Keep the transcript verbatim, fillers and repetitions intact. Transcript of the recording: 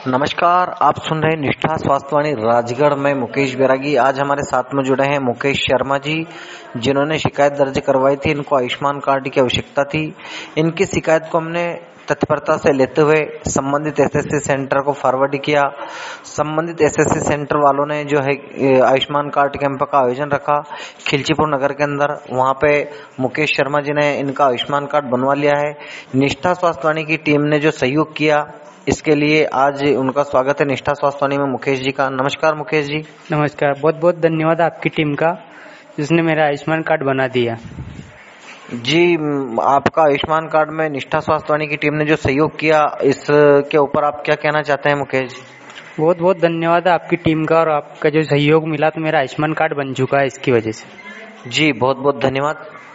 नमस्कार, आप सुन रहे हैं निष्ठा स्वास्थ्यवाणी राजगढ़ में मुकेश बैरागी। आज हमारे साथ में जुड़े हैं मुकेश शर्मा जी, जिन्होंने शिकायत दर्ज करवाई थी। इनको आयुष्मान कार्ड की आवश्यकता थी। इनकी शिकायत को हमने तत्परता से लेते हुए संबंधित एसएससी सेंटर को फॉरवर्ड किया। संबंधित एसएससी सेंटर वालों ने जो है आयुष्मान कार्ड कैंप का आयोजन रखा खिलचीपुर नगर के अंदर। वहां पे मुकेश शर्मा जी ने इनका आयुष्मान कार्ड बनवा लिया है। निष्ठा स्वास्थ्यवाणी की टीम ने जो सहयोग किया, इसके लिए आज उनका स्वागत है निष्ठा स्वास्थ्यवाणी में मुकेश जी का। नमस्कार मुकेश जी। नमस्कार, बहुत बहुत धन्यवाद आपकी टीम का, जिसने मेरा आयुष्मान कार्ड बना दिया। जी, आपका आयुष्मान कार्ड में निष्ठा स्वास्थ्यवाणी की टीम ने जो सहयोग किया, इसके ऊपर आप क्या कहना चाहते हैं मुकेश जी? बहुत बहुत धन्यवाद आपकी टीम का, और आपका जो सहयोग मिला तो मेरा आयुष्मान कार्ड बन चुका है इसकी वजह से। जी बहुत बहुत धन्यवाद।